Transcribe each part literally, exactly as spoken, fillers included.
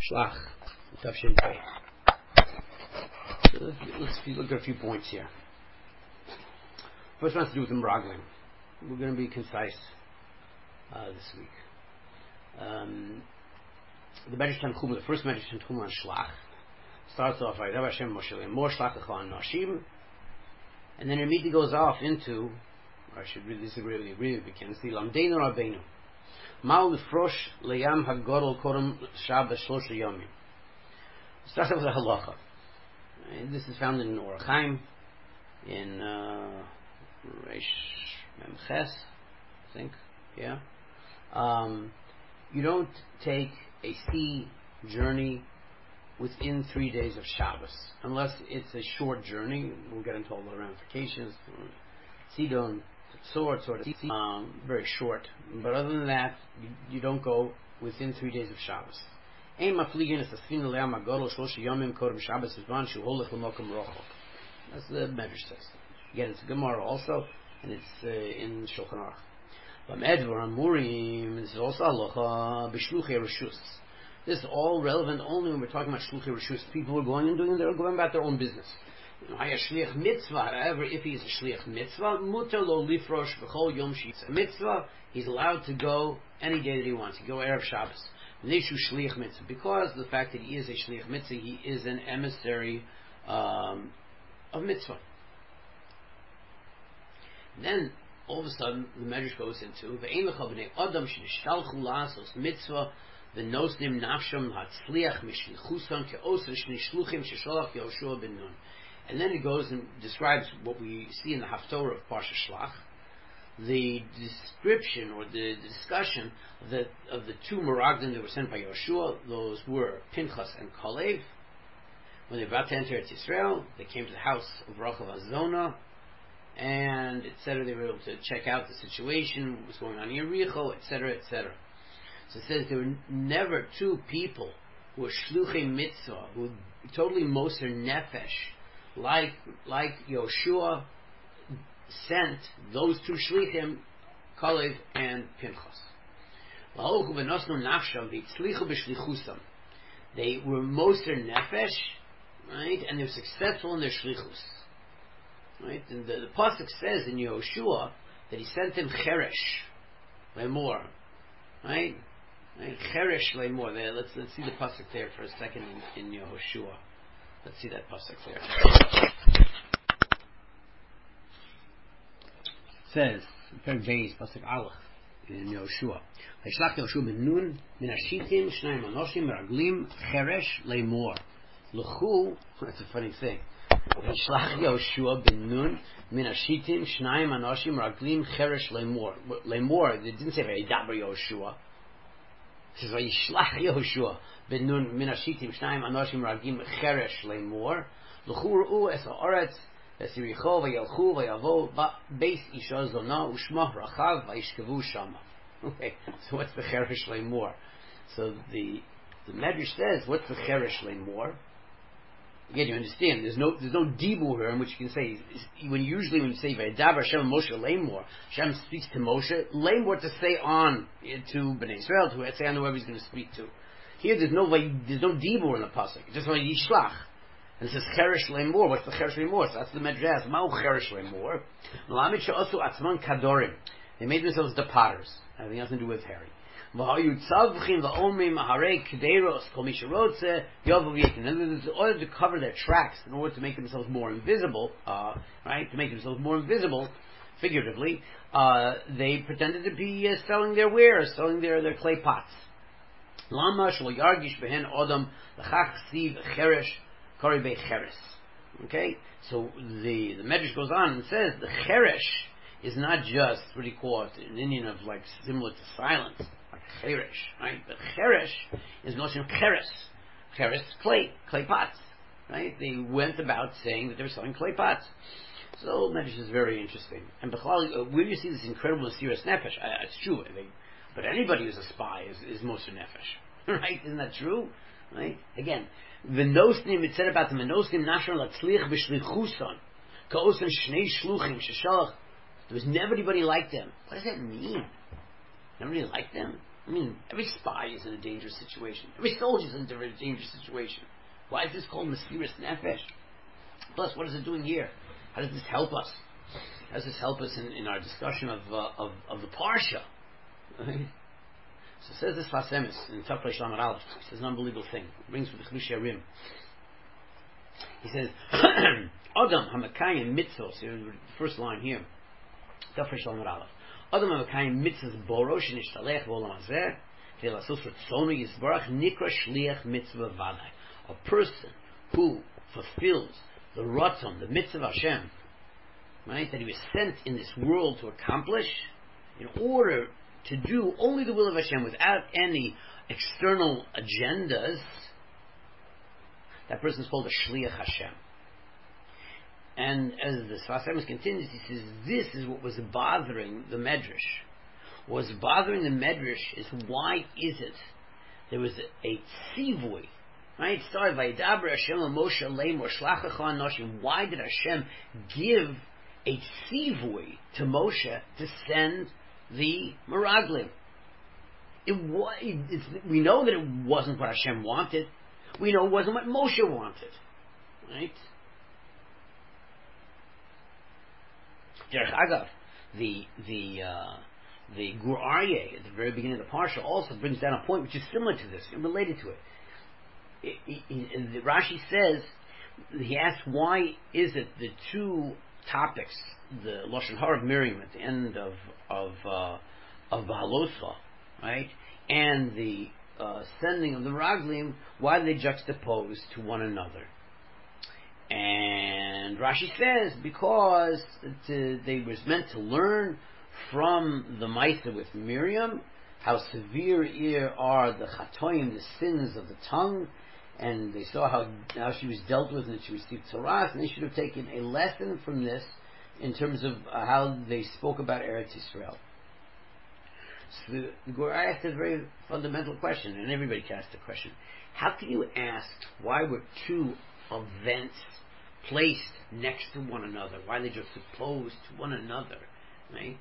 Shlach, Tafshin Pei. Let's, let's look at a few points here. First one has to do with the Meraglim. We're going to be concise uh, this week. Um, the Medrash Tanchuma, the first Medrash Tanchuma on Shlach, starts off by Rabbi Hashem Moshe Lemor Shlach Lecha Nashim, and then it immediately goes off into, or I should read this really, really begins, the Lamdeinu Rabbeinu. Mal Lefrosh Leyam Hagodol Korem Shabbos Shlosha Yomim. Starts off with a halacha. And this is found in Orach Chaim, in uh, Reish Mem Ches, I think, yeah. Um, you don't take a sea journey within three days of Shabbos, unless it's a short journey. We'll get into all the ramifications. Sidon, sword, sort of, um, very short. But other than that, you, you don't go within three days of Shabbos. That's the Medrash says. Again, it's a Gemara also, and it's uh, in Shulchan Aruch. But Medvar Amurim, this is also halacha b'shluchei reshus. This is all relevant only when we're talking about shluchei reshus. People are going and doing, they're going about their own business. Shliach mitzvah. However, if he is a shliach mitzvah, mutar lo lifrosh v'chol yom sheitz mitzvah. He's allowed to go any day that he wants. He go erev Shabbos. Neshu shliach mitzvah, because the fact that he is a shliach mitzvah, he is an emissary um, of mitzvah. Then all of a sudden the Medrash goes into ve'ein lecha b'nei adam shenishtalchu la'asos mitzvah v'nosnim nafsham hatzliach mishlichusan ke'oser shnishluchim shesholach Yoshua ben Nun. And then it goes and describes what we see in the Haftorah of Parsha Shlach, the description or the discussion of the, of the two Meraglim that were sent by Yoshua. Those were Pinchas and Kalev. When they were about to enter Eretz Yisrael, they came to the house of Rachel Azona, and et cetera. They were able to check out the situation, what was going on in Yericho, et cetera, et cetera. So it says there were never two people who were shluchei mitzvah, who totally moser nefesh, like like Yoshua sent those two shlichim, Kalev and Pinchas. They were moser nefesh, right, and they were successful in their shlichus. Right, and the, the pasuk says in Yehoshua that he sent him cheresh lemor, right? right? Cheresh lemor. There, let's let's see the pasuk there for a second in, in Yehoshua. Let's see that pasuk there. It says Perek Beis pasuk Aleph in Yehoshua. Vaishlach Yehoshua ben Nun min hashitim shnayim anoshim meraglim cheresh lemor. L'chu. That's a funny thing. Vaishlach Yehoshua ben Nun min hashitim shnayim anoshim meraglim cheresh lemor. Lemor. It didn't say Vayidaber Yehoshua. It says Vaishlach Yehoshua ben Nun min hashitim shnayim anoshim meraglim cheresh lemor. L'chu ru'u es ha'oretz es Yericho vayelchu vayavo beis isha zona u'shmah rachav vayishkevu shama. Okay, so what's the cheresh lemor? So the the Medrash says, what's the cheresh lemor? Again, you understand. There's no there's no dibur here in which you can say when usually when you say Vayidaber Hashem Moshe lemor, Hashem speaks to Moshe lemor to say on to Bnei Israel, to say on whoever he's going to speak to. Here there's no there's no dibur in the pasuk. It's just like Yishlach. And it says cheresh lemor. What's the cheresh lemor? So that's the Medrash. Ma'u cheresh lemor. Malamid she'osu atzman kadorim. They made themselves the potters. Having nothing to do with Harry. And in order to cover their tracks, in order to make themselves more invisible, uh, right, to make themselves more invisible, figuratively, uh, they pretended to be uh, selling their wares, selling their, their clay pots. Okay, so the, the Medrash goes on and says the cheresh is not just what do you call it, an Indian of like similar to silence, like cheresh, right? But cheresh is notion of cheres. Cheres, clay, clay pots, right? They went about saying that they were selling clay pots. So Medrash is very interesting. And Bechal, where do you see this incredible serious nefesh? Uh, it's true, I think. But anybody who's a spy is, is moser nefesh, right? Isn't that true? Right? Again, the nosnim, it said about the menosnim nashon latzlich b'shlichuson ka'osen shnei shluchim sheshalach. There was never anybody like them. What does that mean? Nobody liked them. I mean, every spy is in a dangerous situation. Every soldier is in a very dangerous situation. Why is this called Mesiras Nefesh? Plus, what is it doing here? How does this help us? How does this help us in, in our discussion of, uh, of of the Parsha? Right? So says this Sfas Emes in Tafrei Shlamar Aleph. He says an unbelievable thing. He brings with the Chiddushei HaRim. He says, Adam hamakayim mitzvos. The first line here. Tafrei Shlamar Aleph. Adam hamakayim mitzvos boro shenishtalech v'olam hazeh k'dei lasos retzono yisbarach nikra shliach mitzvah vadai. A person who fulfills the ratzon, the mitzvah of Hashem, right, that he was sent in this world to accomplish, in order to do only the will of Hashem without any external agendas, that person is called a Shliach Hashem. And as the Sfas Emes continues, he says, this is what was bothering the Medrash. What was bothering the Medrash is, why is it there was a, a tzivui, right? It started by Yidabra Hashem Moshe Lemor Shlachacha Anoshim. Why did Hashem give a tzivui to Moshe to send the Meraglim? It was, it's, we know that it wasn't what Hashem wanted. We know it wasn't what Moshe wanted, right? Derech Agav, the the uh, the Gur Aryeh at the very beginning of the parsha also brings down a point which is similar to this and related to it. It, it, it the Rashi says, he asks, why is it the two topics, the Lashon Hara of Miriam at the end of of uh, of Bahaloscha, right, and the uh, sending of the Meraglim, why are they juxtaposed to one another? And Rashi says, because to, they was meant to learn from the Maisa with Miriam, how severe are the chatoim, the sins of the tongue, and they saw how, how she was dealt with and that she received Torah, and they should have taken a lesson from this in terms of uh, how they spoke about Eretz Yisrael. So the, the Gur asked a very fundamental question, and everybody can ask the question. How can you ask why were two events placed next to one another? Why are they just opposed to one another? Right?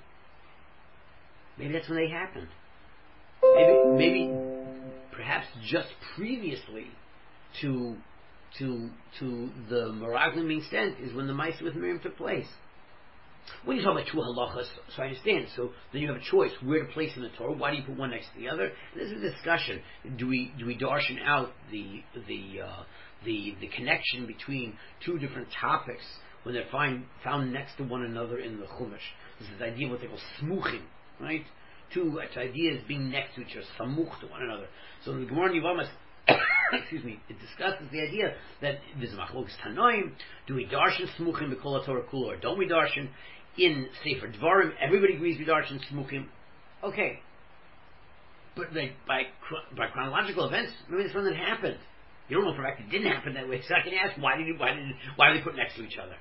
Maybe that's when they happened. Maybe, maybe, perhaps just previously to to to the Meraglim being sent is when the Maisa with Miriam took place. When you talk about two halachas, so I understand. So then you have a choice where to place in the Torah. Why do you put one next to the other? And this is a discussion. Do we do we darshan out the the uh, the the connection between two different topics when they're find, found next to one another in the Chumash? This is the idea of what they call smuchim, right? Two ideas being next to each other, samuch to one another. So in the Gemara Yevamos, excuse me, it discusses the idea that there's a machlokas tanoim. Do we darshan smuchim b'kol Torah kula, or don't we darshan? In Sefer Dvarim, everybody agrees we darshan smuchim. Okay, but like by by chronological events, maybe this one that happened. You don't know for a fact it didn't happen that way. So I can ask, why did you, why did why are they put next to each other?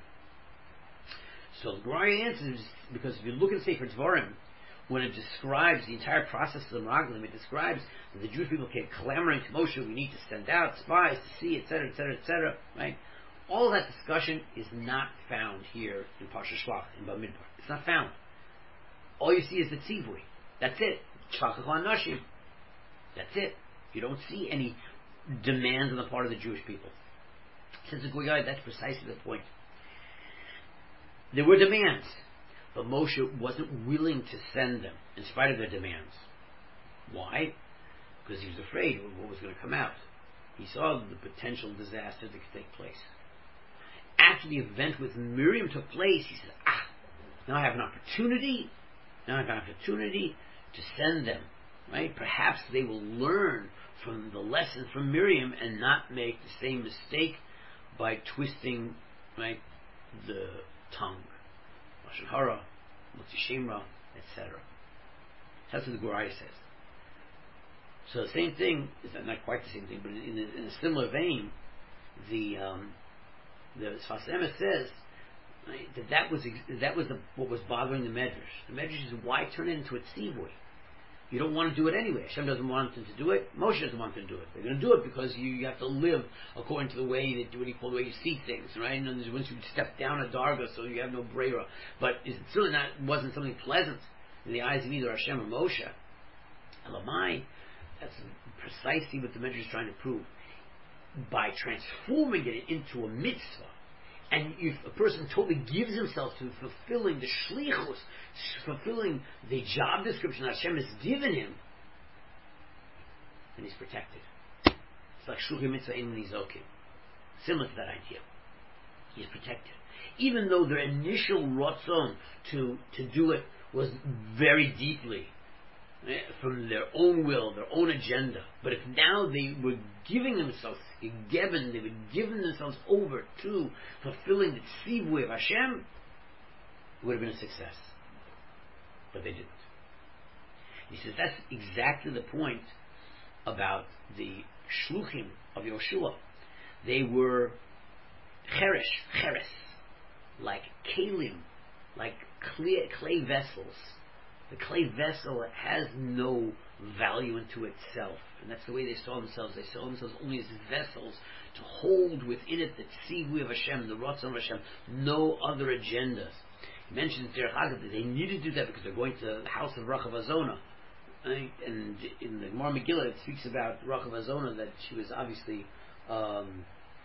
So the Gemara answers, because if you look at Sefer Dvarim, when it describes the entire process of the Meraglim, it describes that the Jewish people came clamoring to Moshe, we need to send out spies to see, et cetera, et cetera, et cetera, right? All of that discussion is not found here in Parsha Shlach, in Bamidbar. It's not found. All you see is the tzivui. That's it. Shlachach Nashim. That's it. You don't see any demands on the part of the Jewish people. Since the Goyai, that's precisely the point. There were demands, but Moshe wasn't willing to send them in spite of their demands. Why? Because he was afraid of what was going to come out. He saw the potential disaster that could take place. After the event with Miriam took place, he said, ah, now I have an opportunity, now I have an opportunity to send them, right? Perhaps they will learn from the lesson from Miriam and not make the same mistake by twisting, right, the tongue. Lashon Hara, Motzi Shemra, et cetera. That's what the Gur Aryeh says. So the same thing, is not quite the same thing, but in a, in a similar vein, the um, the Sfas Emes says, right, that that was that was the, what was bothering the Medrash. The Medrash is, why turn it into a tzivui? You don't want to do it anyway. Hashem doesn't want them to do it. Moshe doesn't want them to do it. They're going to do it because you, you have to live according to the way that what you call the way you see things, right? And then once you step down a darga, so you have no breira. But it certainly not wasn't something pleasant in the eyes of either Hashem or Moshe. Elamai, that's precisely what the Medrash is trying to prove. By transforming it into a mitzvah, and if a person totally gives himself to fulfilling the shlichus, fulfilling the job description that Hashem has given him, then he's protected. It's like shluchim mitzvah in nizokim. Similar to that idea. He's protected. Even though their initial ratzon to, to do it was very deeply from their own will, their own agenda. But if now they were giving themselves, given, they were giving themselves over to fulfilling the tzivui of Hashem, it would have been a success. But they didn't. He says that's exactly the point about the shluchim of Yoshua. They were cheresh, cheres, like kalim, like clay, clay vessels. The clay vessel has no value unto itself. And that's the way they saw themselves. They saw themselves only as vessels to hold within it the tzivui of Hashem, the ratzon of Hashem, no other agendas. He mentions Derech Agav that they needed to do that because they're going to the house of Rachav Azona. Right? And in the Gemara Megillah it speaks about Rachav Azona, that she was obviously um,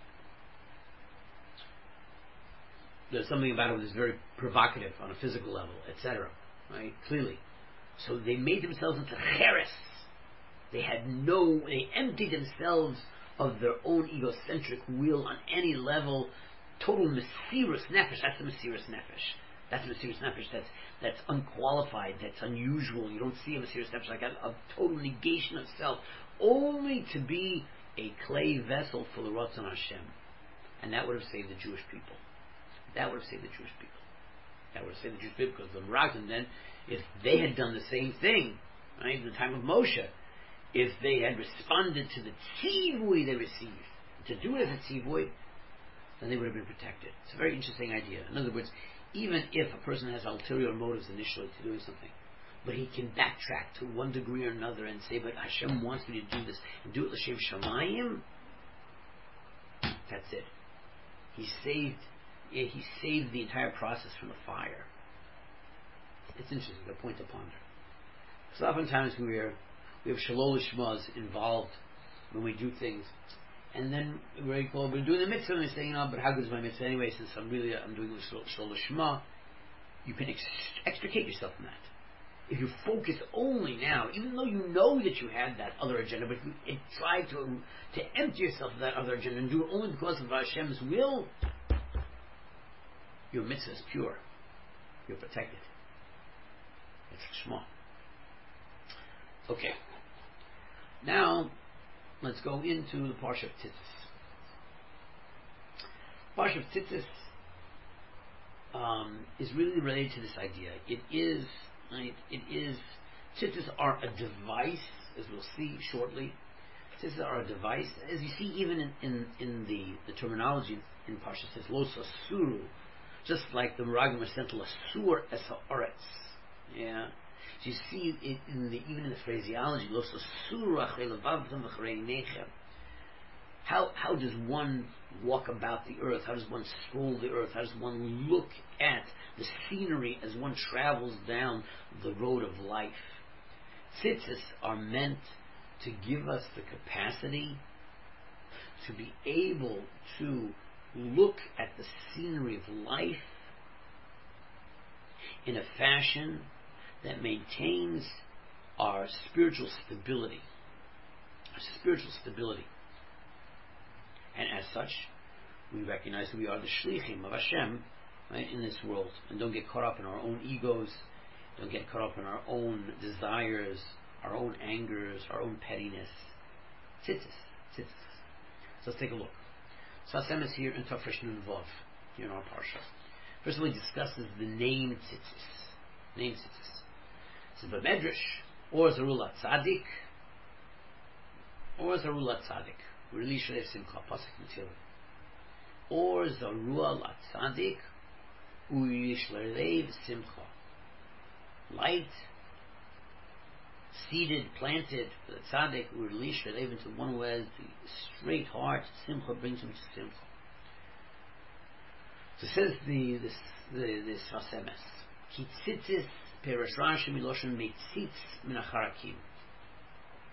there's something about it that was very provocative on a physical level, et cetera. Right? Clearly. So they made themselves into cheres. They had no, they emptied themselves of their own egocentric will on any level. Total Mesiras Nefesh. That's the Mesiras Nefesh. That's the Mesiras Nefesh. That's, that's unqualified. That's unusual. You don't see a Mesiras Nefesh like that. A total negation of self. Only to be a clay vessel for the Ratzon Hashem. And that would have saved the Jewish people. That would have saved the Jewish people. That would have saved the Jewish people, because the Meraglim then, if they had done the same thing, right, in the time of Moshe, if they had responded to the tzivui they received, to do it as a tzivui, then they would have been protected. It's a very interesting idea. In other words, even if a person has ulterior motives initially to doing something, but he can backtrack to one degree or another and say, but Hashem wants me to do this, and do it l'shem shamayim, that's it. He saved He saved the entire process from the fire. It's interesting, a point to ponder. So oftentimes we are we have shalol lishmas involved when we do things, and then we're equal, we're doing the mitzvah and we say, you know, but how good is my mitzvah anyway? Since I'm really I'm doing shalol lishma, you can ex- extricate yourself from that. If you focus only now, even though you know that you had that other agenda, but you try to to empty yourself of that other agenda and do it only because of Hashem's will, your mitzvah is pure. You're protected. It's Shema. Okay. Now, let's go into the Parsha of Tzitzis. Parsha of Tzitzis um, is really related to this idea. It is, right, it is, Tzitzis are a device, as we'll see shortly. Tzitzis are a device, as you see even in, in, in the, the terminology in Parsha, it says, Lo Sasuru, just like the Meraglim are sent to Lasur es ha'aretz. Yeah. So you see it in the, even in the phraseology, Lo Sasur achrei levavtem v'chrei nechem. How how does one walk about the earth? How does one stroll the earth? How does one look at the scenery as one travels down the road of life? Tzitzis are meant to give us the capacity to be able to look at the scenery of life in a fashion that maintains our spiritual stability. Our spiritual stability. And as such, we recognize that we are the shlichim of Hashem, right, in this world. And don't get caught up in our own egos, don't get caught up in our own desires, our own angers, our own pettiness. Tzitzis. Tzitzis. So let's take a look. So Hashem is here in Tafresh Nun Vav, here in our Parsha. First of all, he discusses the name Tzitzis. Name Tzitzis. It says, B'medrash, or Zarula Tzadik, or Zarula Tzadik. Really Shalev Simcha, Pasuk Mitzvah. Or Zarua Latzadik, Uyishlev Simcha. Light, seeded, planted, for the tzaddik, Uyishlev Shalev, into one who has the straight heart, Simcha brings him to Simcha. So says the this the this Vasemes, Ki tzitzis Peresh Rashi Miloshen Meitzitz Min Acharakim.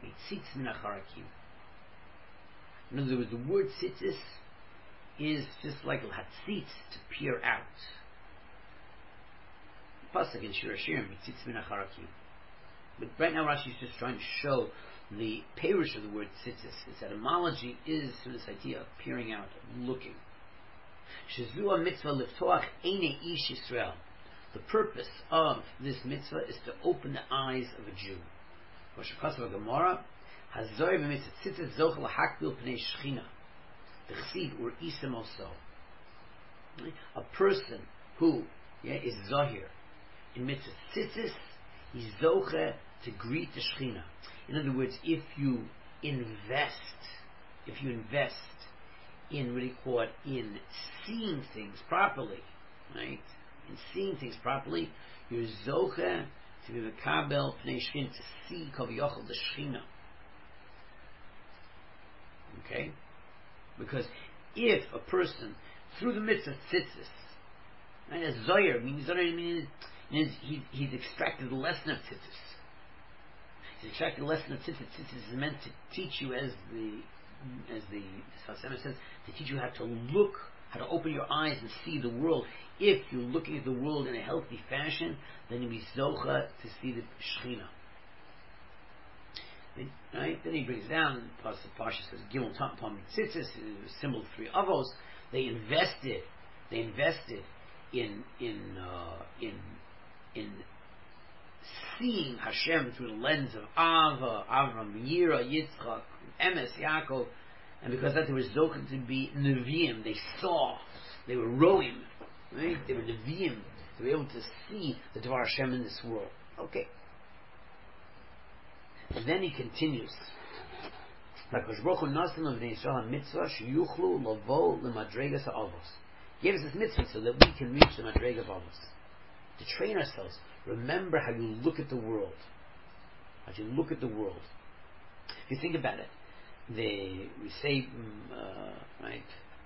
Mitzitz min acharakim. In other words, the word tzitzis is just like l'hatzitz, to peer out. Pasuk in Shir Hashirim, mitzitz min acharakim. But right now Rashi is just trying to show the parish of the word tzitzis. Its etymology is through this idea of peering out, looking. Shezua mitzvah liftoach eine ish Yisrael. The purpose of this mitzvah is to open the eyes of a Jew. Rosh Hashanah Gemara, Hazor b'mitzvah tzitzis zoch lahakbil pnei shechina. D'chsiv ur isem oso. A person who yeah, is zahir in mitzvah tzitzis, he's zoche to greet the shechina. In other words, if you invest, if you invest in what you call it, in seeing things properly, right? In seeing things properly, you're zoche to be mekabel pnei shechina, to see kaviyachol the shechina. Okay, because if a person through the mitzvah tzitzis, right, as zoyer means zoyer means, means he, he's extracted the lesson of tzitzis. He's extracted the lesson of tzitzis. Tzitzis is meant to teach you, as the as the Sfas Emes says, to teach you how to look, how to open your eyes and see the world. If you're looking at the world in a healthy fashion, then you'll be zocha to see the Shechina. Right? Then he brings down, plus the Pasha says, Gimel Tam Pam Tzitzis, symbol of three avos. They invested, they invested in in uh, in in seeing Hashem through the lens of Ava, Avram, Yira, Yitzchak, Emes, Yaakov, and because that they were zochen to be Nevi'im, they saw, they were roim, right? They were Nevi'im, they were able to see the Dvar Hashem in this world. Okay. And then he continues. He gave us this mitzvah so that we can reach the Madrega of Avos. To train ourselves. Remember how you look at the world. How you look at the world. If you think about it, they, we say, uh, right,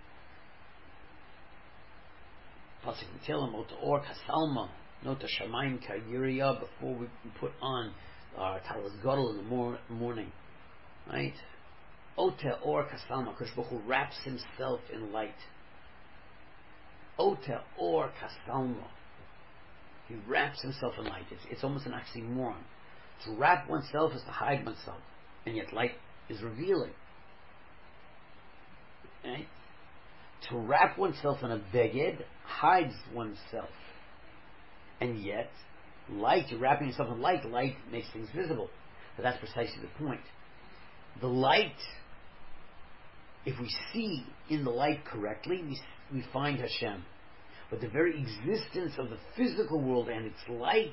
Pasuk Tilim, Ota Or Kasalma, Nota Shamayim Kayiriya, before we put on our Talis Gadol in the mor- morning, right? Ota Or Kasalma, Kodesh Baruch Hu wraps himself in light. Ota Or Kasalma, he wraps himself in light. It's, it's almost an oxymoron. To wrap oneself is to hide oneself, and yet light is revealing. Right? To wrap oneself in a beged hides oneself, and yet light, you're wrapping yourself in light. Light makes things visible, but that's precisely the point. The light, if we see in the light correctly, we we find Hashem. But the very existence of the physical world and its light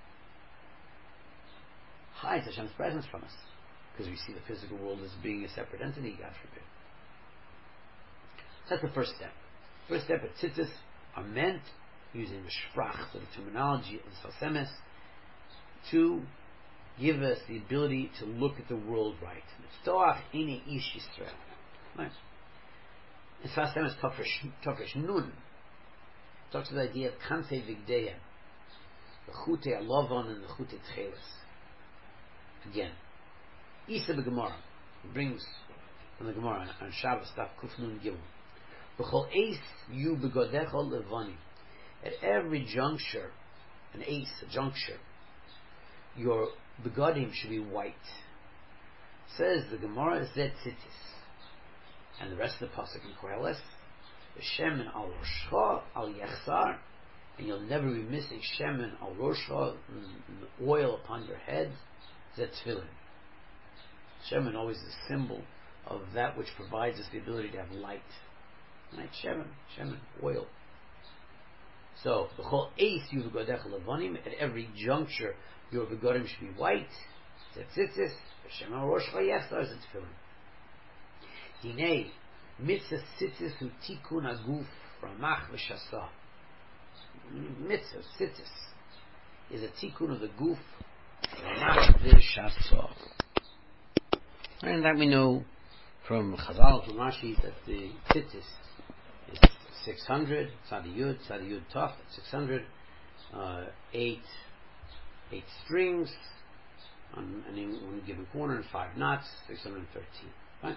hides Hashem's presence from us, because we see the physical world as being a separate entity, God forbid. So that's the first step. First step, at tzitzis are meant, using the sprach, so the terminology of the Sfas Emes, to give us the ability to look at the world right. Mitztoach ine ish Yisrael. Right. In Sfas Emes Tofresh Nun talks about the idea of Kanfei Vigdeya, the Chute Alovon and the Chute Tchelis. Again, Isa b'Gemara brings from the Gemara on Shabbos Daf Kuf Nun Gimel. B'chol Eis yu b'godecho levani. At every juncture, an ace, a juncture, your begodim should be white. Says the Gemara Zet Tzitzis, and the rest of the pasuk in Koheles, Shemen al Roshcha al Yechsar, and you'll never be missing Shemen al Roshcha, oil upon your head. Zet Tefillin. Shemen always is a symbol of that which provides us the ability to have light. Right? Shemen, Shemen, oil. So, the whole ace you v'godecha levanim, at every juncture your begodim should be white. Zet Tzitzis, Shemen al Roshcha Yechsar, Zet Tefillin. Dinei, mitzvah tzitzis hu tikun aguf ramach v'shasa. Mitzvah tzitzis is a tikun of the guf ramach v'shasa. And that we know from Chazal, from Rashi, that the tzitzis is six hundred, tzadi yud, tzadi yud tov, six hundred, uh, eight, eight strings, on any one given corner in five knots, six hundred thirteen. Right?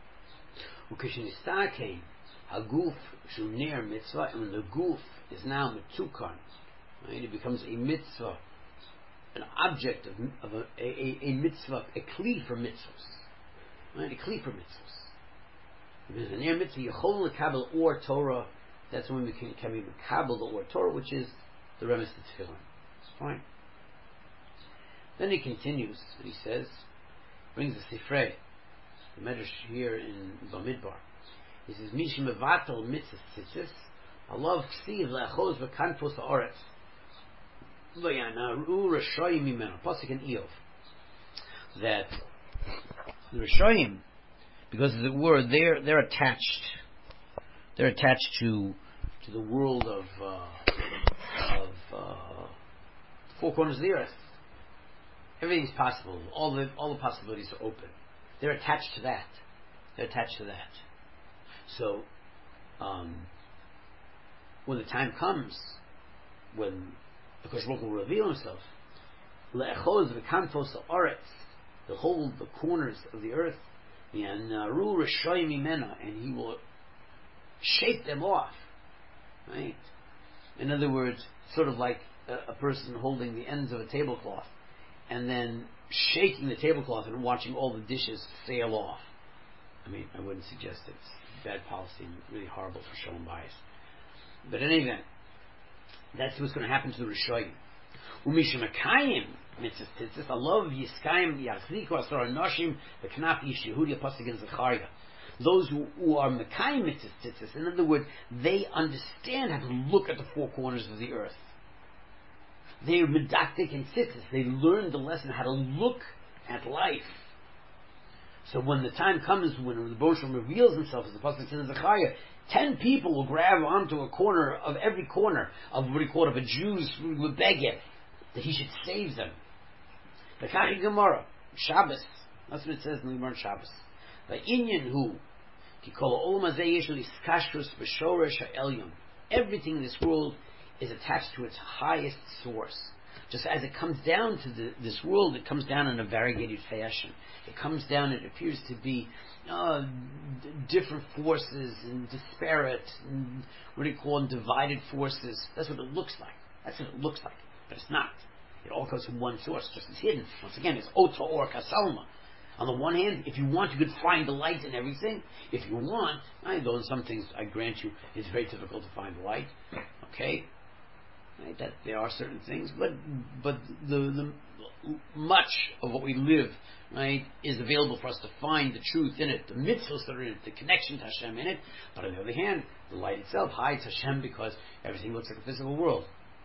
Ukishinista came, Haguf Shumner mitzvah, and when the goof is now mitzukan, right, it becomes a mitzvah, an object of, of a, a, a mitzvah, a kli for mitzvahs. Right? A kli for mitzvahs. Because the near mitzvah, Yechol lekabel or Torah, that's when we can, can be mekabel the or Torah, which is the remes to tefillin. Fine. Then he continues, and he says, brings the Sifrei, the Medrash here in Bamidbar. He says, Mishim mevatel mitzvah tzitzis, alav ksiv le'achoz v'kanfos ha'oretz, v'yanaru rashoyim mimeno, Pasuk in Eov, that the Rashoyim, because of the word, they're they're attached, they're attached to to the world of uh, of uh, four corners of the earth. Everything's possible. All the all the possibilities are open. They're attached to that. They're attached to that. So, um, when the time comes, when the Kosh Baruch Hu will reveal Himself, le'echoz v'kanfos ha'aretz, He'll hold the corners of the earth, and naru rashoyim mimena, and He will shake them off. Right? In other words, sort of like a, a person holding the ends of a tablecloth, and then shaking the tablecloth and watching all the dishes sail off. I mean, I wouldn't suggest it's bad policy and really horrible for shalom bias. But in any event, that's what's going to happen to the Rishoyim. Umishamakayim mitzvah tzitzis, alov yiskayim yachziku asar anoshim v'knaf ish Yehudia pasuk in Zechariah. Those who, who are Makayim mitzvah tzitzis, in other words, they understand how to look at the four corners of the earth. They are medactic and tzitzis. They learn the lesson how to look at life. So when the time comes when the Baruch Shem reveals Himself, as the pasuk says in Zechariah, ten people will grab onto a corner of every corner of what he called of a Jew's beged, that he should save them. The Kachi Gemara, Shabbos, that's what it says in the Gemara Shabbos. The Inyan Hu, Ki Kol Olam Hazeh Yesh Lo Iskashrus B'Shoresh HaElyon. Everything in this world is attached to its highest source. Just as it comes down to the, this world, it comes down in a variegated fashion. It comes down, it appears to be uh, d- different forces and disparate, and what do you call them, divided forces. That's what it looks like. That's what it looks like. But it's not. It all comes from one source, just as hidden. Once again, it's Ota or Kasalma. On the one hand, if you want, you could find the light in everything. If you want, I though in some things, I grant you, it's very difficult to find the light. Okay? Right, that there are certain things, but but the, the much of what we live, right, is available for us to find the truth in it, the mitzvahs that are in it, the connection to Hashem in it. But on the other hand, the light itself hides Hashem because everything looks like a physical world.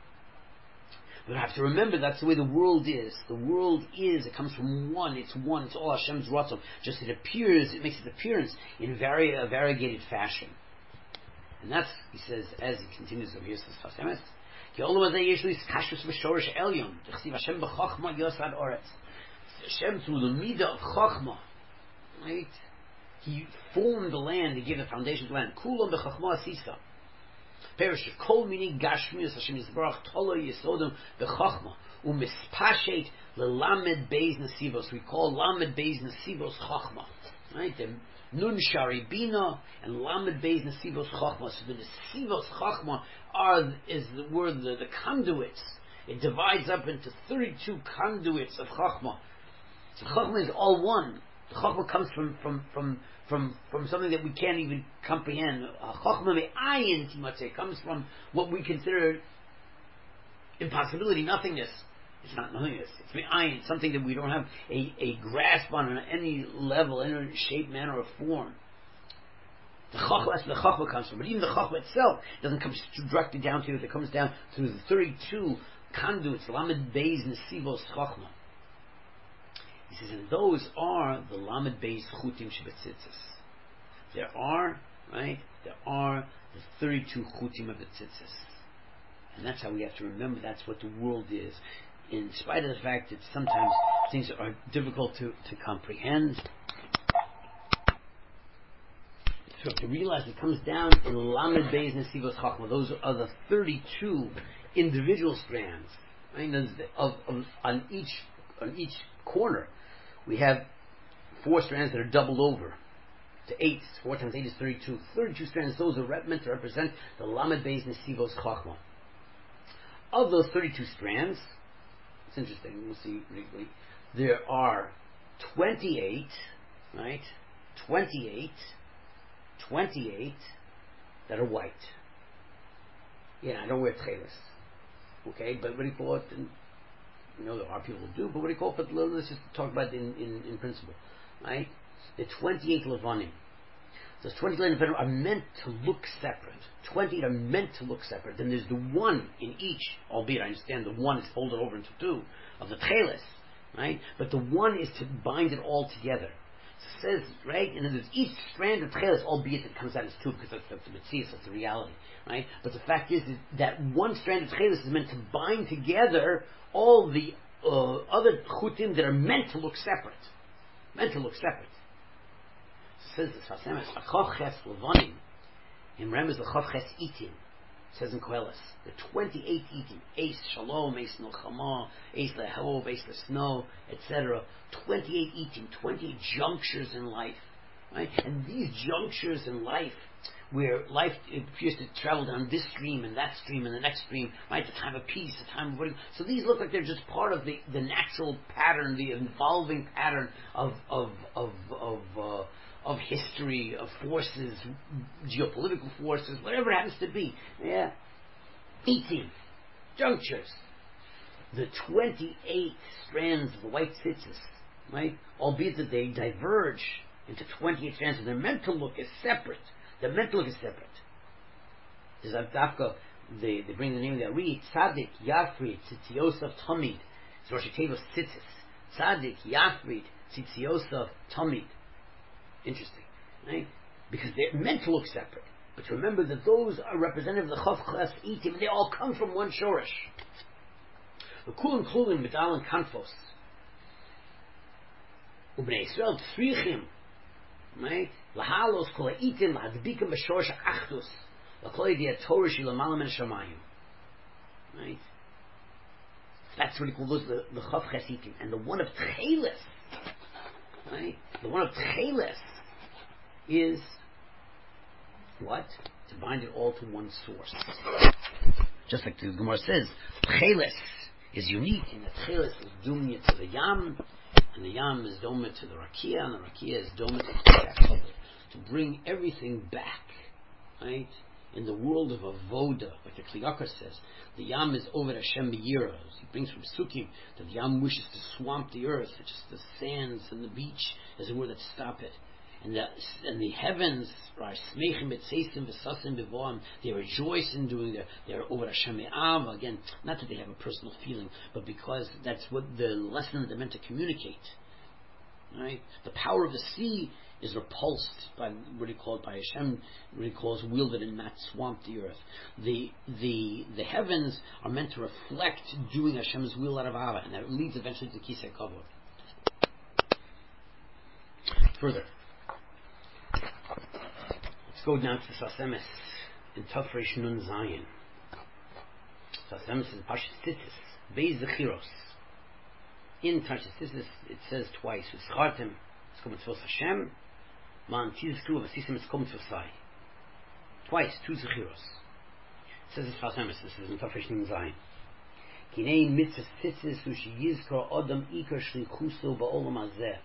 We have to remember that's the way the world is. The world is, it comes from one, it's one, it's all Hashem's ratzon. Just it appears, it makes its appearance in vari- a variegated fashion. And that's, he says, as he continues over here, says Fasemes, Hashem through the midah of Chachma, right? He formed the land, he gave the foundation of the land. Kulam b'Chachma asisa. Perish kol mini gashmius Hashem Yisbarach Tolo Yisodim b'Chachma u'mispashet lelamed beis nesivos. We call lamed beis nesivos Chachma, right? The Nun Shari Bina and Lamed Beis Nesivos Chachma. So the Nesivos Chachma are is the word the, the conduits. It divides up into thirty-two conduits of Chachma. So Chachma is all one. The Chachma comes from from from from, from something that we can't even comprehend. Chachma me'ayin timatzeh comes from what we consider impossibility, nothingness. It's not nothingness. It's me'ayin, something that we don't have a, a grasp on in any level, any shape, manner, or form. The Chachma, that's where the Chachma comes from. But even the Chachma itself doesn't come directly down to it. It comes down through the thirty-two conduits, Lamed Beis Nesivos Chachma. He says, and those are the Lamed Beis Chutim Shebetzitzis. There are, right, there are the thirty-two Chutim of the Tzitzis. And that's how we have to remember that's what the world is. In spite of the fact that sometimes things are difficult to, to comprehend, so to realize it comes down in Lamed Beis Nesivos Chachma. Those are the thirty-two individual strands, right? Of, of, on each on each corner, we have four strands that are doubled over to eight. Four times eight is thirty-two. thirty-two strands, those are meant to represent the Lamed Beis Nesivos Chachma. Of those thirty-two strands, it's interesting, we'll see briefly, there are twenty-eight, right? twenty-eight, twenty-eight that are white. Yeah, I don't wear tchelis. Okay, but what do you call it? And, you know, there are people who do, but what do you call it? But let's just talk about it in, in, in principle. Right? The twenty-eight Levanim. Those twenty-eight Levanim are meant to look separate. twenty-eight are meant to look separate. Then there's the one in each, albeit I understand the one is folded over into two, of the tchelis. Right? But the one is to bind it all together. So it says, right? And then there's each strand of tchelis, albeit it comes out as two, because that's, that's the mitzvah, that's the reality. Right? But the fact is that one strand of tchelis is meant to bind together all the uh, other chutim that are meant to look separate. Meant to look separate. So it says this, Hasemes, Achav Ches Levanim, in Remez L'chav Ches Itim, says in Koheles, the twenty-eight Itim, Eis Shalom, Eis Milchama, Eis Lehov, Eis Lesno, et cetera. twenty-eight Itim, twenty-eight junctures in life. Right? And these junctures in life, where life appears to travel down this stream and that stream and the next stream, right? The time of peace, the time of waiting. So these look like they're just part of the, the natural pattern, the evolving pattern of of of of uh, of history, of forces, geopolitical forces, whatever it happens to be. Yeah, eighteen junctures. The twenty-eight strands of the white tzitzis, right? Albeit that they diverge into twenty-eight strands, and they're meant to look as separate. The mental is separate. There's Avdafka, they, they bring the name of the Ari, Tzadik, Yafrid, Tzitziosaf, Tamid. It's Rosh Hashanah Tzitzis. Tzadik, Yafrid, Tzitziosaf, Tamid. Interesting, right? Because they're meant to look separate. But remember that those are representative of the Chav Ches Itim, they all come from one Shorish. The Kulim Klulim, B'dal and Kanfos. Ubnei Yisrael, Tzrichim, right? Lahalos kol haitim lahadbikim b'shorosh ha'achdus l'kol yedei Torah shilamalam min shamayim. Right? That's what he calls the the chav ches itim, and the one of tcheles. Right? The one of tcheles is what? To bind it all to one source. Just like the Gemara says, tcheles is unique, and the tcheles is dumya to the yam. And the Yam is doma to the Rakia, and the Rakia is doma to the Yaakov, to bring everything back, right? In the world of Avoda, like the Kli Yakar says, the Yam is over Hashem B'yiros. He brings from Sukkim that the Yam wishes to swamp the earth, it's just the sands and the beach, as it were, that stop it. And the, and the heavens are smechim b'tzeisim v'sasim b'voam. They rejoice in doing their, their over Hashem Me'av. Again, not that they have a personal feeling, but because that's what the lesson that they're meant to communicate. Right? The power of the sea is repulsed by what he called by Hashem, what he calls wielded and not swamp the earth. The the the heavens are meant to reflect doing Hashem's will out of Ava, and that leads eventually to Kisei Kavod. Further. Let's go down to Sasemes in Tafresh Nun Zayin. Sasemes is Pashas Tzitzis, Beis Zechiros. In Pashas Tzitzis it says twice, V'schartem, it's come to Hashem, Man Tizkru, V'sisim, it's come to Sai. Twice, two Zechiros. It says in Sasemes, this is in Tafresh Nun Zayin. Kinei mitzvah Tzitzis, Ushi Yizkar Adam Ikar Shlichuso Ba'olam Hazeh.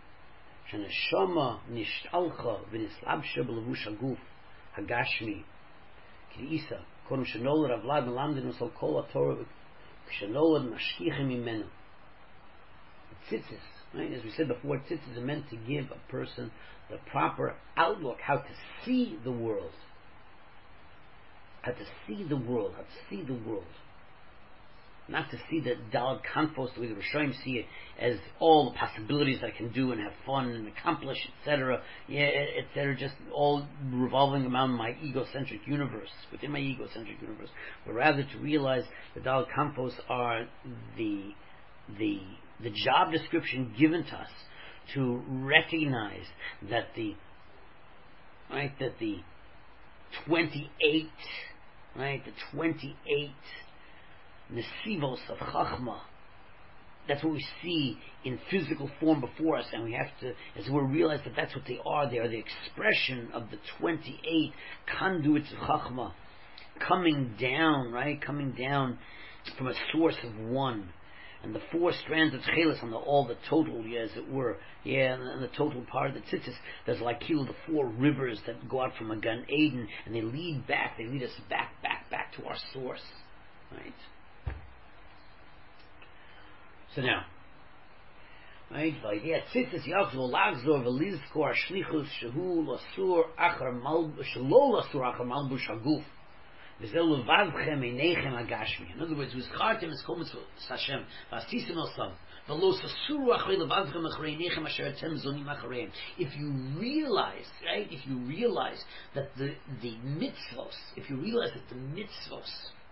שנשמה נשתלחה ונסלבשה בלבוש הגוף הגשמי כאיסה קודם שנולד אבלד מלמדנו על כל התורה כשנולד משכיחים ממנו. Tzitzis, right? As we said before, tzitzis are meant to give a person the proper outlook, how to see the world, how to see the world, how to see the world. Not to see the Dalad Kanfos, the way the Rishonim see it, as all the possibilities I can do and have fun and accomplish, et cetera. Yeah, et cetera. Just all revolving around my egocentric universe, within my egocentric universe. But rather to realize the Dalad Kanfos are the the the job description given to us to recognize that the right that the twenty-eight right the twenty-eight Nesivos of Chachma that's what we see in physical form before us, and we have to, as we realize that that's what they are. They are the expression of the twenty-eight conduits of Chachma coming down, right? Coming down from a source of one. And the four strands of Tchelis on the, all the total, yeah, as it were, yeah, and, and the total part of the tzitzis, there's like the four rivers that go out from a Gan Eden, and they lead back, they lead us back, back, back to our source, right? So now, right, v'idei tzitzis yachzor lachzor v'lizkor shlichus shehu lasur achar malbush shelo lasur achar malbush haguf. In other words, with Chartim is Komitz Hashem, Vasisim Osam, if you realize, right, if you realize that the, the mitzvos, if you realize that the mitzvos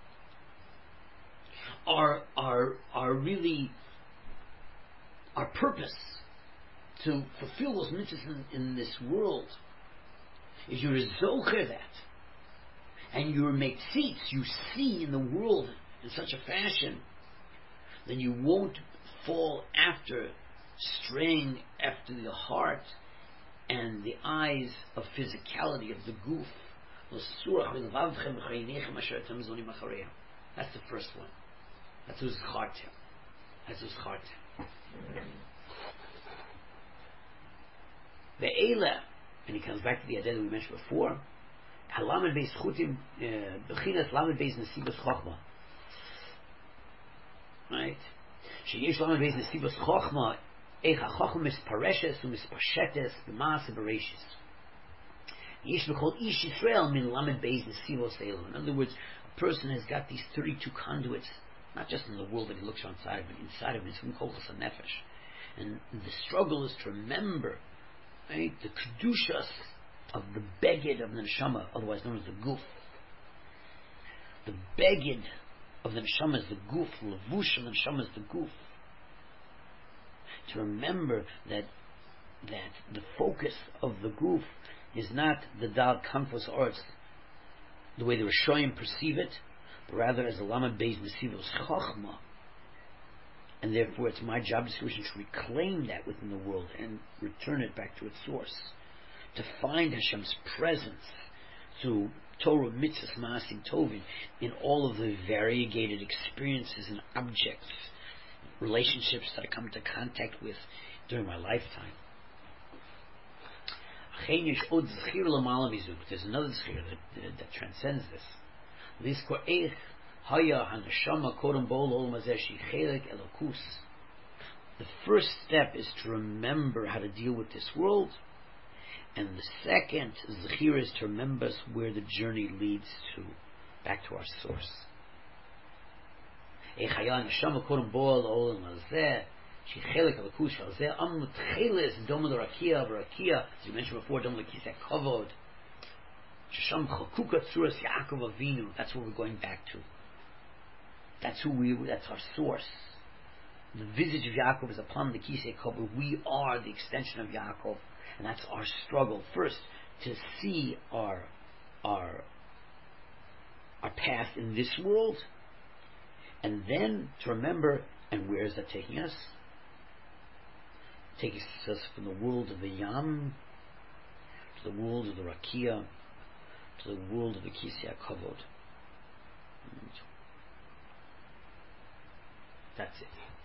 are, are, are really our purpose to fulfill those mitzvos in, in this world, is you're zocher that, and you make seats, you see in the world in such a fashion, then you won't fall after, straying after the heart and the eyes of physicality of the goof. That's the first one. That's who's heart. That's who's heart. The Eila, and he comes back to the idea that we mentioned before. Halamed beis chutim, bechinas lamed beis nesibas chochma. Right? Sheyesh lamed beis nesibas chochma, eich ha-chochma mispareshes u'mispashetes b'maaseh bereishis. Yesh b'chol ish Yisrael min lamed beis nesibos eilon. In other words, a person has got these thirty-two conduits, not just in the world that he looks outside, but inside of his own kochos nefesh. And the struggle is to remember, right, the kedushas of the beged of the neshama, otherwise known as the guf. The beged of the neshama is the guf. Levush of the neshama is the guf. To remember that that the focus of the guf is not the dal kanfos arts, the way the Rishoyim perceive it, but rather as a lamed beis nesivos chachma. And therefore, it's my job description to reclaim that within the world and return it back to its source. To find Hashem's presence through Torah, mitzvahs, maasim tovim, in all of the variegated experiences and objects, relationships that I come into contact with during my lifetime. There's another zechira that, that, that transcends this. The first step is to remember how to deal with this world. And the second zechira is to remember us where the journey leads to, back to our source. As you mentioned before, that's what we're going back to. That's who we. That's our source. The visage of Yaakov is upon the Kisei Kavod. We are the extension of Yaakov. And that's our struggle. First, to see our our our path in this world, and then to remember, and where is that taking us? Taking us from the world of the Yam to the world of the Rakia to the world of the Kisei Kavod. That's it.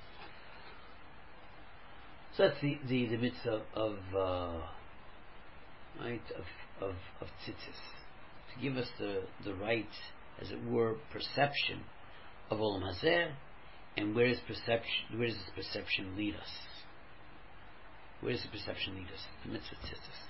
So that's the, the, the mitzvah of uh, right of of of tzitzis, to give us the, the right, as it were, perception of Olam Hazeh, and where does perception where does this perception lead us? Where does the perception lead us? The mitzvah tzitzis.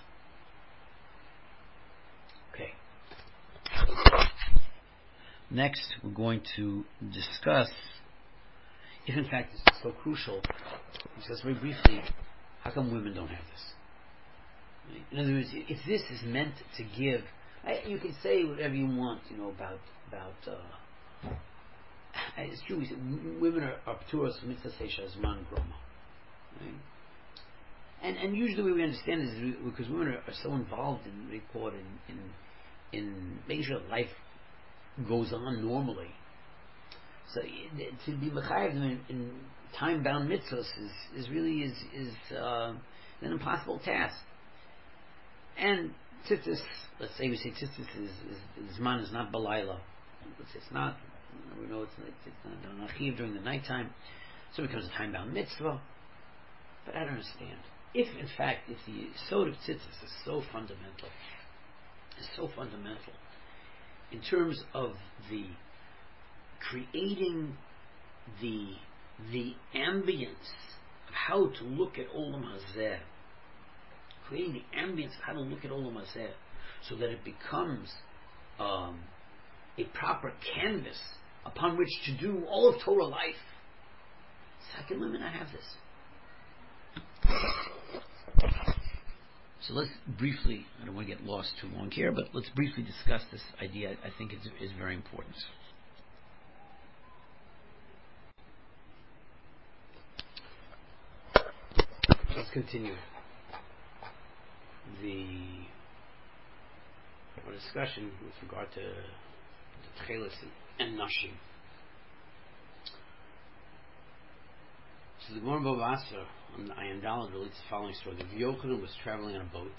Okay. Next, we're going to discuss, if in fact it's so crucial, discuss very briefly, how come women don't have this? In other words, if this is meant to give, I, you can say whatever you want, you know, about about. Uh, it's true. We say, women are are pturos mitzvah seisha zman groma, right? And and usually the way we understand this is because women are, are so involved in report in in in making sure life goes on normally. So to be mechayev in, in time-bound mitzvahs is, is really is, is uh, an impossible task. And tzitzis, let's say we say tzitzis is, is Zman is not Balayla. It's not, we know it's, it's not, not Chiv during the nighttime, so it becomes a time-bound mitzvah. But I don't understand. If, in fact, if the sod of tzitzis is so fundamental, is so fundamental in terms of the creating the the ambience of how to look at Olam Hazeh, creating the ambience of how to look at Olam Hazeh, so that it becomes um, a proper canvas upon which to do all of Torah life. Second limit, I have this. So let's briefly, I don't want to get lost too long here, but let's briefly discuss this idea. I think it's, is very important. Let's continue the our discussion with regard to the Tchelis and Nashim. So the Gemara Bava Basra on the Ayin Daled relates the following story. The Yochanan was traveling on a boat,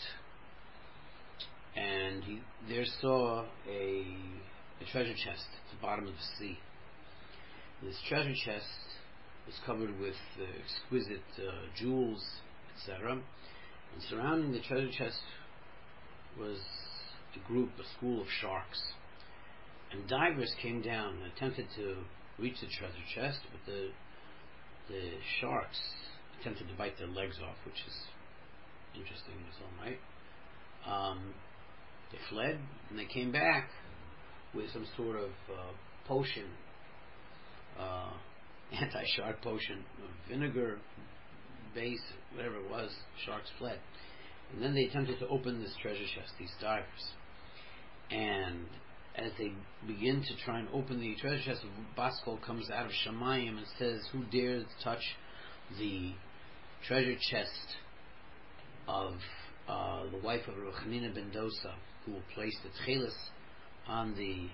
and he there saw a, a treasure chest at the bottom of the sea. This treasure chest was covered with uh, exquisite uh, jewels, et cetera. And surrounding the treasure chest was a group, a school of sharks. And divers came down and attempted to reach the treasure chest, but the the sharks attempted to bite their legs off, which is interesting in its own right. Um, they fled, and they came back with some sort of uh, potion, uh, anti-shark potion, vinegar base, whatever it was. Sharks fled. And then they attempted to open this treasure chest, these divers. And as they begin to try and open the treasure chest, Baskol comes out of Shamayim and says, who dares touch the treasure chest of uh, the wife of Rav Chanina ben Dosa, who will place the tchelis on the,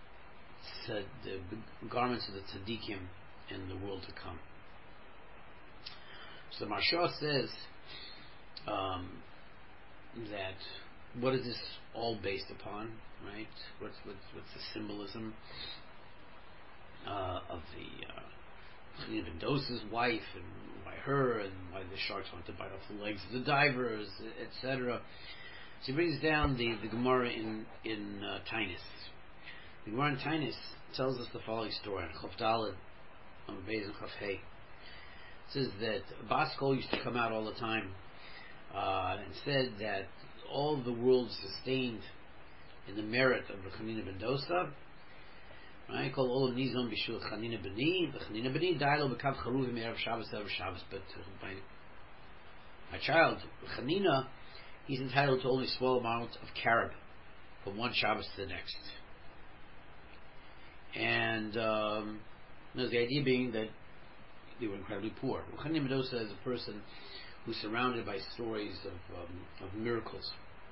the garments of the tzaddikim in the world to come. So the Maharsha says um, that what is this all based upon, right? What's what's, what's the symbolism uh, of the Chanina ben Dosa's wife, and why her, and why the sharks want to bite off the legs of the divers, et cetera. So he brings down the, the Gemara in in uh, Tainus. The Gemara in Tainus tells us the following story on Chof Daled on Beis and Chof Hey. It says that Baskol used to come out all the time uh, and said that all the world sustained in the merit of Chanina ben Dosa. Right? Called Olam Nizon Bishul Chanina Beni. The Chanina Beni died over Kav Charuvim Erev Shabbos Erev Shabbos. But my, my child Chanina, he's entitled to only a small amount of carob from one Shabbos to the next. And um, you know, the idea being that they were incredibly poor. Chanina ben Dosa is a person who's surrounded by stories of um, of miracles.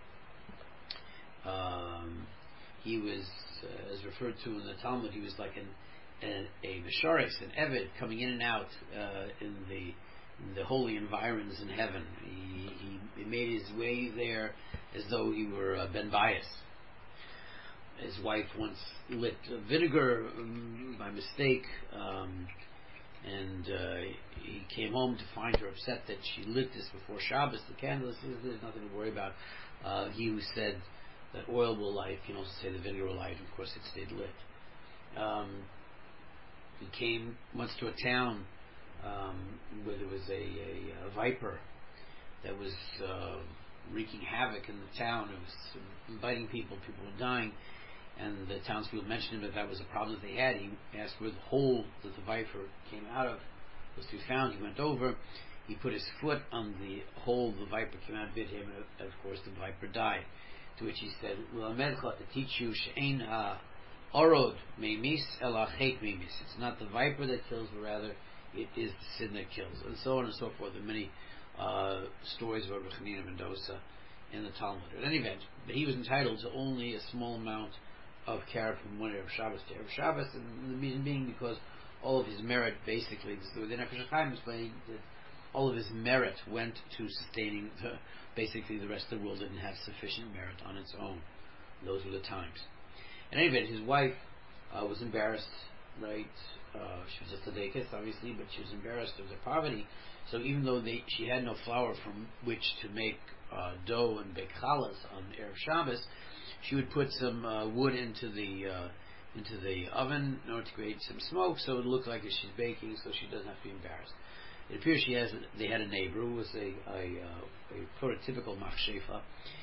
Um, he was, uh, as referred to in the Talmud, he was like an, an, a Mesharis, an Eved, coming in and out uh, in the in the holy environs in heaven. He, he, he made his way there as though he were uh, Ben Bias. His wife once lit vinegar um, by mistake, um, and uh, he came home to find her upset that she lit this before Shabbos. The candles, there's nothing to worry about. Uh, he who said that oil will light, you can also say the vinegar will light. Of course, it stayed lit. Um, he came once to a town um, where there was a, a, a viper that was uh, wreaking havoc in the town. It was biting people. People were dying. And the townspeople mentioned him that that was a problem that they had. He asked where the hole that the viper came out of was to be found. He went over. He put his foot on the hole the viper came out, bit him, and of course the viper died. To which he said, "L'amedcha, to teach you she'ein ha orod meimis ela chait meimis." It's not the viper that kills, but rather it is the sin that kills, and so on and so forth. There are many uh, stories about Chanina ben Dosa in the Talmud. In any event, but he was entitled to only a small amount of carob from one Erev Shabbos to Erev Shabbos, and the reason being because all of his merit, basically, this is the Nefesh Chaim explaining that all of his merit went to sustaining the, basically the rest of the world didn't have sufficient merit on its own. Those were the times. In any event, his wife uh, was embarrassed, right? Uh, she was just a dekes, obviously, but she was embarrassed of the poverty. So even though they, she had no flour from which to make uh, dough and bake challahs on Erev Shabbos, she would put some uh, wood into the uh, into the oven in order to create some smoke, so it would look like she's baking, so she doesn't have to be embarrassed. It appears she has. They had a neighbor who was a a, uh, a prototypical machshefa,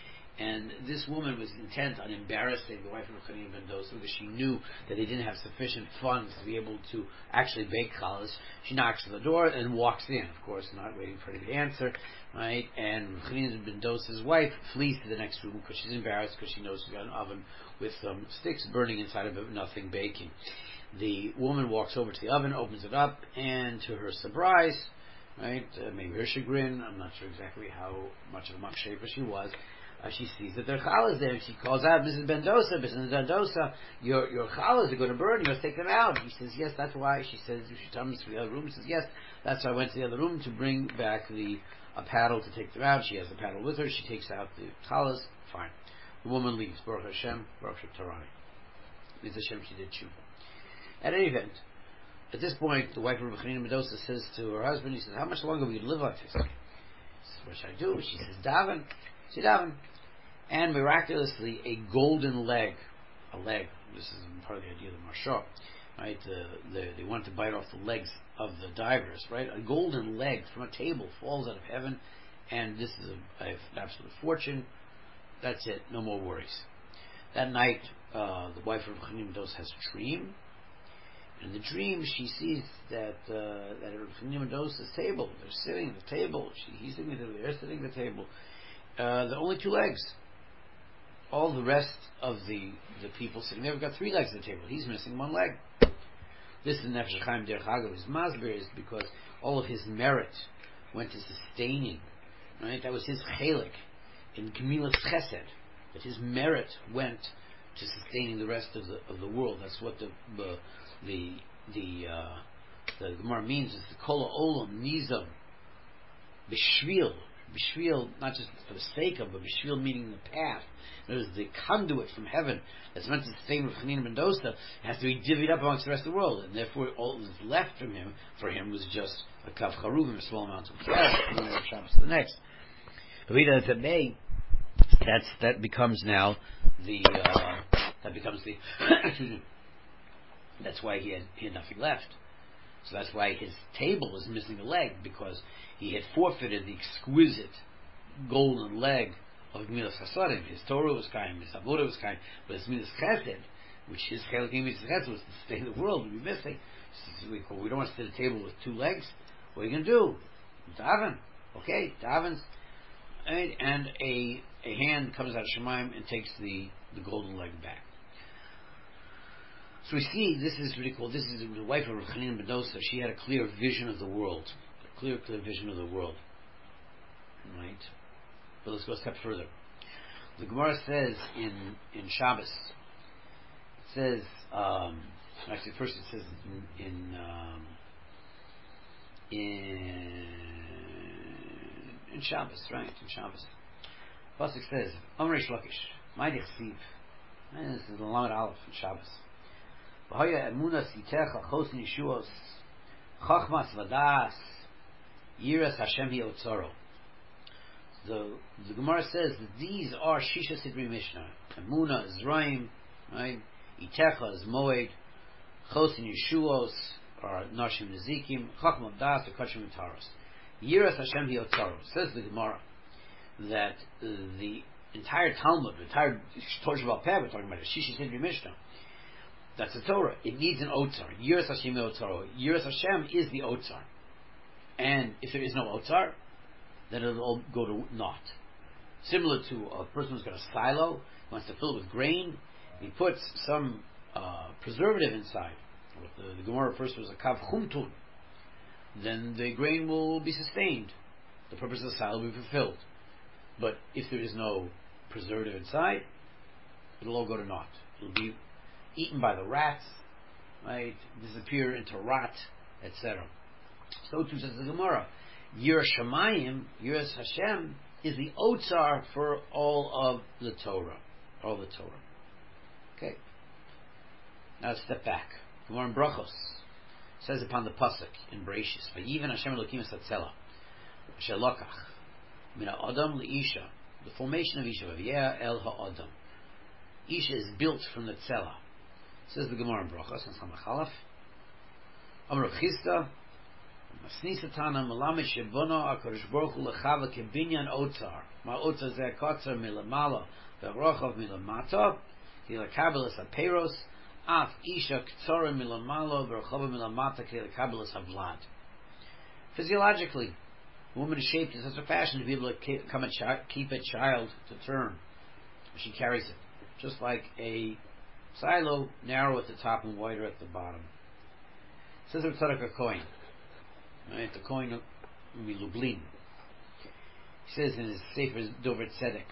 and this woman was intent on embarrassing the wife of Chanin ben Dosa because she knew that they didn't have sufficient funds to be able to actually bake challahs. She knocks on the door and walks in, of course, not waiting for anybody to answer, right? And Chanin ben Dosa's wife flees to the next room because she's embarrassed because she knows she's got an oven with some sticks burning inside of it, nothing baking. The woman walks over to the oven, opens it up, and to her surprise, right, uh, maybe her chagrin, I'm not sure exactly how much of a machshefa she was, uh, she sees that their challahs there, and she calls out, Missus Bendosa, Missus Bendosa, your your challahs are going to burn, you must take them out. He says, yes, that's why. She says, she comes to the other room, she says, yes, that's why I went to the other room to bring back the a paddle to take them out. She has the paddle with her, she takes out the challahs, fine. The woman leaves, Baruch Hashem, Baruch Tarani. With Hashem, she did tshuva. At any event, at this point, the wife of Rabbi Chanina ben Dosa says to her husband, he says, how much longer will you live like this? He says, what should I do? She says, daven. She says, daven. And miraculously, a golden leg, a leg, this is part of the idea of the Marsha, right? The, the, they want to bite off the legs of the divers, right? A golden leg from a table falls out of heaven, and this is a, an absolute fortune. That's it, no more worries. That night, uh, the wife of Chanina ben Dosa has a dream. In the dream, she sees that uh, that at Chanina ben Dosa's table, they're sitting at the table. She, he's sitting at the table. They're sitting at the table. Uh, there are only two legs. All the rest of the the people sitting there have got three legs at the table. He's missing one leg. This is Nefesh Chaim Derech Hagav. His masber is because all of his merit went to sustaining. Right, that was his chelik in Gemilas Chesed. That his merit went to sustaining the rest of the of the world. That's what the the the the, uh, the Gemara means. Is the Kol Olam Nizam B'Shvil B'Shvil, not just for the sake of, but B'Shvil meaning the path. It is the conduit from heaven that's meant to sustain with Chanina ben Dosa has to be divvied up amongst the rest of the world, and therefore all that was left from him for him was just a kav charuvim, a small amount of cash, from one Shabbos to the next. But we as it may, that's that becomes now the uh, that becomes the excuse me. That's why he had he had nothing left. So that's why his table is missing a leg, because he had forfeited the exquisite golden leg of Gemilas Chasadim. His Torah was kind, his Avodah was kind, but his Gemilas Chesed, which his Chelik Gemilas Chesed was to sustain the world, would be missing. So we, call, we don't want to sit at a table with two legs. What are you going to do? Daven. Okay, davens. Right? And a a hand comes out of Shemaim and takes the, the golden leg back. So we see, this is really cool. This is the wife of Chanina ben Dosa. She had a clear vision of the world. A clear, clear vision of the world. Right? But let's go a step further. The Gemara says in, in Shabbos, it says, um, actually first it says in, in, um, in, in Shabbos, right? In Shabbos. Pasuk says, Amrei Shlakish, Maidich Siv. And this is the Lamed Aleph in Shabbos. V'haya emunas yitecha chos nishuos chachmas vadas yiras Hashem hiotzaro. The the Gemara says that these are Shisha Sidri Mishnah. Emuna is Raim, right? Itecha is Moed, Chos Nishuos are Nashim Nezikim, Chachmas vadas are Kachim Taros. Yiras Hashem hiotzaro. Says the Gemara that uh, the entire Talmud, the entire Torah Shabbat Peh, we're talking about a Shisha Sidri Mishnah. That's the Torah. It needs an Otzar. Yiras Hashem Otzaro. Yiras Hashem is the Otzar. And if there is no Otzar, then it'll all go to naught. Similar to a person who's got a silo, wants to fill it with grain, he puts some uh, preservative inside. What the, the Gemara refers to as a kav chumtun. Then the grain will be sustained. The purpose of the silo will be fulfilled. But if there is no preservative inside, it'll all go to naught. It'll be eaten by the rats, right, disappear into rot, et cetera. So too says the Gemara. Yiras Shamayim, Yiras Hashem, is the Otzar for all of the Torah. All the Torah. Okay. Now let's step back. Gemara in Brachos says upon the pasuk in Bereshis, Vayiven Hashem Elokim es hatzela, asher lokach min ha'adam le'isha, the formation of Isha, v'yeh el ha'adam. Isha is built from the tzela. Says the Gemara in Brachos and Samach Aleph. Amar Rav Chisda, Masnisatana Malame Shebono HaKadosh Baruch Hu Lechava Kebinyan Otzar. Ma Otzar Zeh Kotzar Milamala Ve'rochav Milamata Ki Lekabelis HaPeiros Af Isha Ktzara Milamala Ve'rochava Milamata Ki Lekabelis HaVlad. Physiologically, a woman is shaped in such a fashion to be able to keep, come a chi- keep a child to term. She carries it. Just like a silo, narrow at the top and wider at the bottom. Says Rav Tzadok HaKohen. Right, the coin of Lublin. He says in his Sefer Dover Tzedek,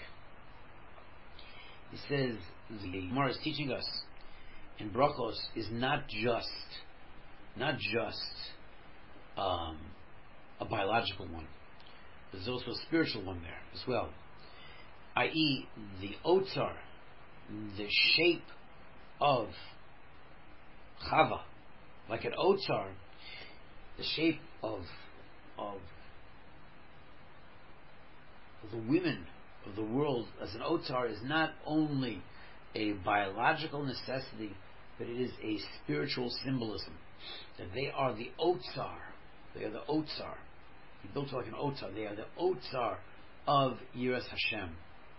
he says the Gemara is teaching us in Brachos is not just not just um, a biological one. There's also a spiritual one there as well. that is, the Otzar, the shape of Chava, like an Otzar, the shape of of the women of the world as an Otzar is not only a biological necessity, but it is a spiritual symbolism. That they are the Otzar. They are the Otzar. He built like an Otzar. They are the Otzar of Yiras Hashem.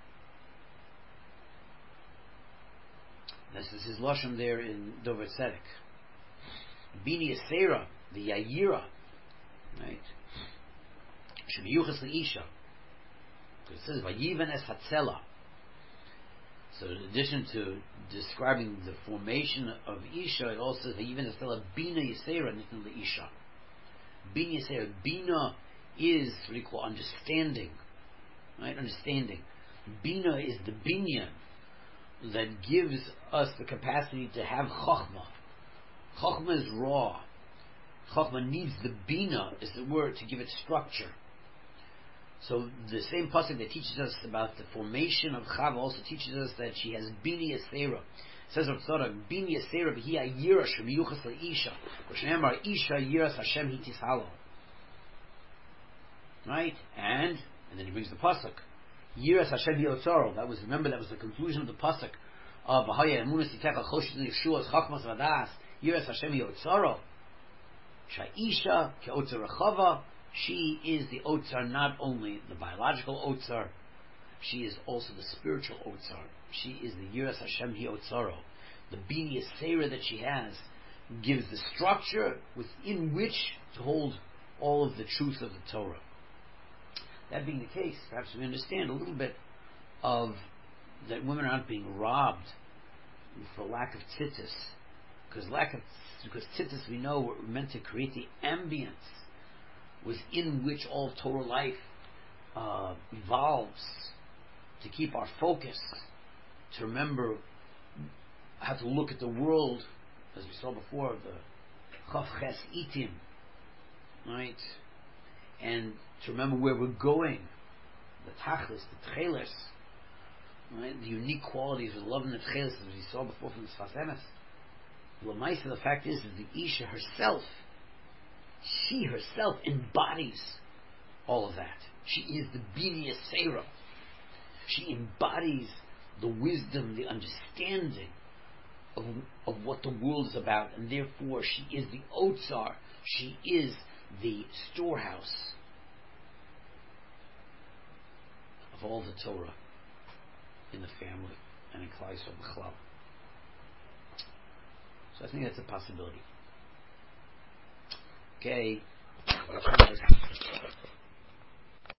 This is his lashon there in Dover Tzedek. Bini Yisera, the Yayira, right? Shemiyuchas leisha. It says Vayiven es hatzela. So in addition to describing the formation of Isha, it also says Vayiven es hatzela Bina Yisera nitin leisha. Bina Yisera. Bina is what you call understanding, right? Understanding. Bina is the binyan that gives us the capacity to have chachma. Chachma is raw. Chachma needs the bina, is the word, to give it structure. So the same pasuk that teaches us about the formation of Chava also teaches us that she has bini yasera. Says Rav Tzadok, bini yasera v'hi ayira shemiyuchas leisha. V'shneimar isha yiras Hashem hitishalo. Right, and and then he brings the pasuk. Yiras Hashem Yotzaro. That was, remember, that was the conclusion of the pasuk of V'haya Emunas Yitecha Choshet Yeshua's Chachmas Vadas. Yiras Hashem Yotzaro. Sha'isha Ke'otzar Rechava. She is the Otzar, not only the biological Otzar, she is also the spiritual Otzar. She is the Yiras Hashem Yotzaro. The Bini Yisera that she has gives the structure within which to hold all of the truth of the Torah. That being the case, perhaps we understand a little bit of that women aren't being robbed for lack of tzitzis, because lack of because tzitzis, we know, were meant to create the ambience within which all Torah life uh, evolves, to keep our focus, to remember how to look at the world, as we saw before, the Chav Ches Itim, right? And to remember where we're going, the tachlis, the tchelis, right? The unique qualities of love and the tchelis, as we saw before from the Sfas Emes. L'maisa, the fact is that the Isha herself, she herself embodies all of that. She is the Bini Yisera. She embodies the wisdom, the understanding of, of what the world is about, and therefore she is the Otzar. She is the storehouse of all the Torah in the family and in Klal Yisrael B'chlal. So I think that's a possibility. Okay.